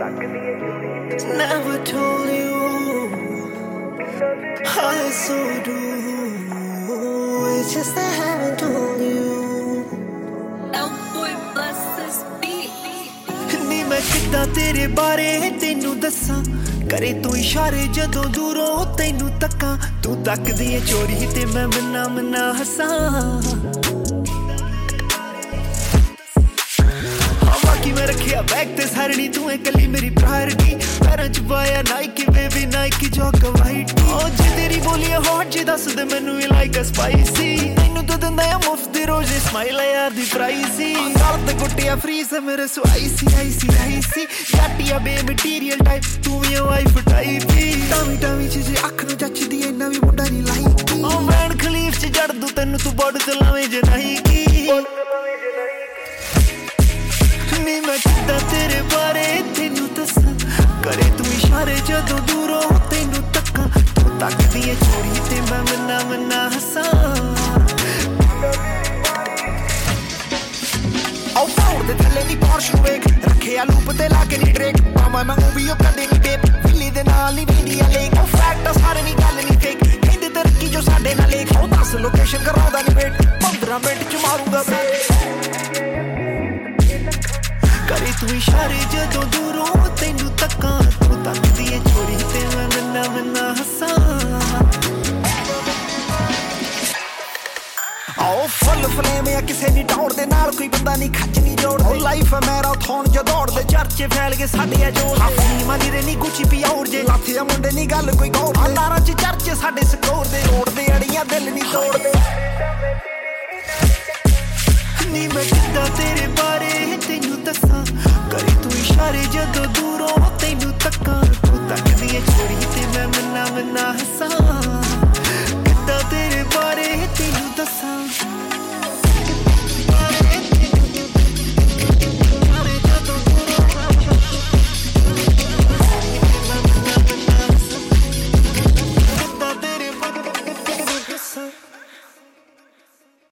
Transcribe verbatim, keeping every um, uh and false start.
Never told you I so do. It's just I haven't told you. Oh boy, bless this beat. ਨੀ ਮੈਂ ਕਿੱਦਾਂ ਤੇਰੇ ਬਾਰੇ ਤੈਨੂੰ ਦੱਸਾਂ ਕਰੇ ਤੂੰ ਇਸ਼ਾਰੇ ਜਦੋਂ ਦੂਰੋਂ ਤੈਨੂੰ ਤੱਕਾਂ ਤੂੰ ਤੱਕਦੀ ਏ ਚੋਰੀ ਤੇ ਮੈਂ ਮਨਾ ਮਨਾ ਹੱਸਾਂ ਕਿ ਮੈਂ ਰੱਖਿਆ ਬੈਗ ਤੇ ਸਾਰਣੀ ਤੂੰ ਏ ਕੱਲੀ ਮੇਰੀ ਪ੍ਰਾਇਰਟੀ ਪੈਰਾਂ ਚ ਪਾਇਆ ਨਾਈਕੀ ਬੇਬੀ ਨਾਈਕੀ ਜੋਕ ਵਾਈਟ ਓ ਜੇ ਤੇਰੀ ਬੋਲੀ ਹੌਟ ਜੇ ਦੱਸ ਦੇ ਮੈਨੂੰ ਵੀ ਲਾਈਕ ਅ ਸਪਾਈਸੀ ਤੈਨੂੰ ਤਾਂ ਦਿੰਦਾ ਆ ਮੁਫਤ ਦੀ ਰੋਜ਼ ਸਮਾਈਲ ਯਾਰ ਦੀ ਪ੍ਰਾਈਸੀ ਗੱਲ ਤੇ ਗੁੱਟਿਆ ਫਰੀ ਸੇ ਮੇਰੇ ਸਵਾਈਸੀ ਆਈਸੀ ਆਈਸੀ ਜੱਟੀਆ ਬੇ ਮਟੀਰੀਅਲ ਟਾਈਪ ਤੂੰ ਵੀ ਵਾਈਫ ਟਾਈਪੀ ਟਾਵੀ ਟਾਵੀ ਚ ਜੇ ਅੱਖ ਨੂੰ ਜੱਚਦੀ ਐ ਨਵੀਂ ਮੁੰਡਾ ਨਹੀਂ ਲਾਈਕੀ ਓ ਵੈਨ ਖਲੀਫ ਚ ਜੜ ਦੂ ਤੈਨੂੰ ਤੂੰ ਬੋਡ ਚਲਾਵੇਂ ਜੇ ਨਹੀਂ ਕੀ ਨੀ ਮੈਂ ਕਿੱਦਾਂ ਤੇਰੇ ਬਾਰੇ ਤੈਨੂੰ ਦੱਸਾਂ ਕਰੇ ਤੂੰ ਇਸ਼ਾਰੇ ਜਦੋਂ ਦੂਰੋਂ ਤੈਨੂੰ ਤੱਕਾਂ ਤੂੰ ਤੱਕਦੀ ਏ ਚੋਰੀ ਤੇ ਮੈਂ ਮਨਾ ਮਨਾ ਹੱਸਾਂ ਆਓ ਫੋਰ ਦੇ ਥੱਲੇ ਦੀ ਪੋਰਸ਼ ਨੂੰ ਵੇਖ ਰੱਖਿਆ ਲੂਪ ਤੇ ਲਾ ਕੇ ਨੀ ਡਰੇਕ ਮਾਮਾ ਮੈਂ ਉਹ ਵੀ ਉਹ ਕਦੇ ਨੀ ਟੇਪ ਫਿੱਲੀ ਦੇ ਨਾਲ ਹੀ ਵੀਡੀਓ ਲੇਕ ਉਹ ਫੈਕਟ ਸਾਰੇ ਨੀ ਗੱਲ ਨੀ ਫੇਕ ਕਹਿੰਦੇ ਤਰੱਕੀ ਜੋ ਸਾਡੇ ਨਾਲ ਲੇਖ ਉਹ ਦੱਸ ਲੋਕੇਸ਼ਨ ਕਰਾਉਂਦਾ ਨੀ ਵੇਟ ਪੰਦਰਾਂ ਮਿੰਟ ਚ ਮਾਰੂੰਗਾ ਬ੍ਰੇਕ ਕਰੇ ਤੂੰ ਇਸ਼ਾਰੇ ਜਦੋਂ ਦੂਰੋਂ ਤੈਨੂੰ ਤੱਕਾਂ ਤੂੰ ਤੱਕਦੀ ਏ ਚੋਰੀ ਤੇ ਮੈਂ ਮਨਾ ਮਨਾ ਹੱਸਾਂ ਆਓ ਫੁੱਲ ਫਲੇਮ ਆ ਕਿਸੇ ਨੀ ਟੌਰ ਦੇ ਨਾਲ ਕੋਈ ਬੰਦਾ ਨੀ ਖੱਚ ਨੀ ਜੋੜਦੇ ਲਾਈਫ ਹੈ ਮੈਰਾਥਨ ਜੋ ਦੌੜਦੇ ਚਰਚੇ ਫੈਲ ਗਏ ਸਾਡੇ ਆ ਜੋੜ ਹਾਫੀ ਮਾਨੀ ਰੇ ਨੀ ਗੁੱਚੀ ਪਿਆਉਰ ਜੇ ਲਾਥੀਆ ਮੁੰਡੇ ਨੀ ਗੱਲ ਕੋਈ ਗੌਰ ਹਲਾਰਾਂ ਚ ਚਰਚੇ ਸਾਡੇ ਸਕੋਰ ਦੇ ਰੋੜਦੇ ਅੜੀਆਂ ਦਿਲ ਨੀ ਤੋੜਦੇ ਨੀ ਮੈਂ ਕਿੱਦਾਂ ਤੇਰੇ ਬਾਰੇ ਤੈਨੂੰ ਦੱਸਾਂ ਕਰੇ ਤੂੰ ਇਸ਼ਾਰੇ ਜਦੋਂ ਦੂਰੋਂ ਤੈਨੂੰ ਤੱਕਾਂ ਤੂੰ ਤੱਕਦੀ ਏ ਚੋਰੀ ਤੇ ਮੈਂ ਮਨਾ ਮਨਾ ਹੱਸਾਂ ਕਿੱਦਾਂ ਤੇਰੇ ਬਾਰੇ ਤੈਨੂੰ ਦੱਸਾਂ